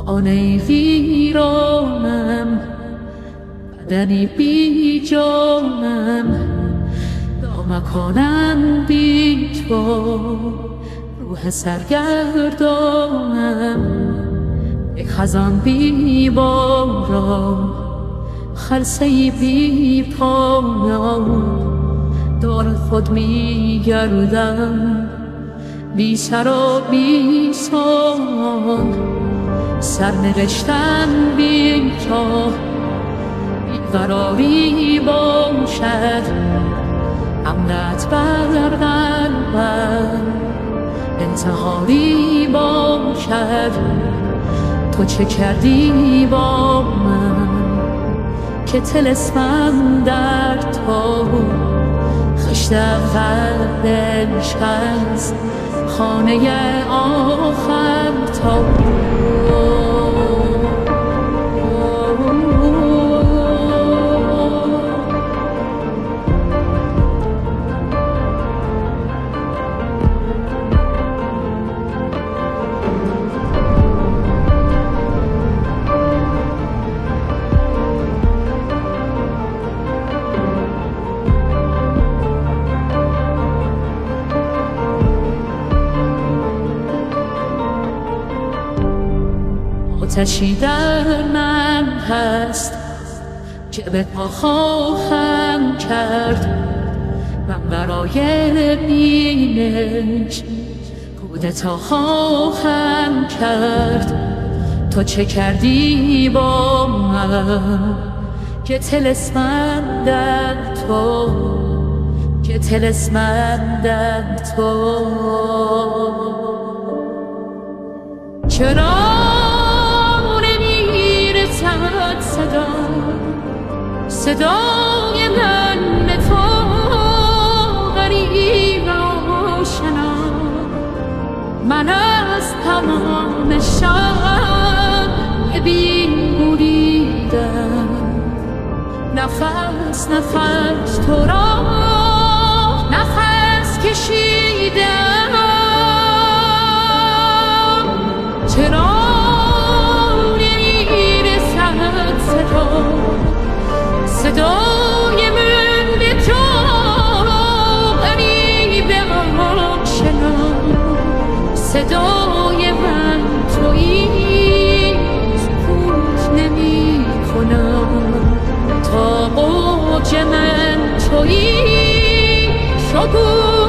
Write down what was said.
خانه ویرانم، بدنی بی جانم، دامکانم بی تو، روح سرگردانم، یک خزان بی باران، خلسه‌ای بی پایان، دور خود می گردم، بی سر و بی سامان، سرنوشتم بی جا، بیقراری باشد، امنت بر قلبم، انتحاری باشد. تو چه کردی با من که طلسمم در تو، خشت اول نشست خانه آخر تو. آتشی در من هست که به پا خواهم کرد، من برای بینش کودتا خواهم کرد. تو چه کردی با من که طلسمم در تو، که طلسمم در تو. چرا صدای من به تو غریب آشنا، من از تمام شب بین بریدم، نفس نفس تو را نفس کشیدم. چرا نمیرسد صدای من به تو غریب آشنا، صدای من تویی، سکوت نمی کنم، تا اوج من تویی، سکوت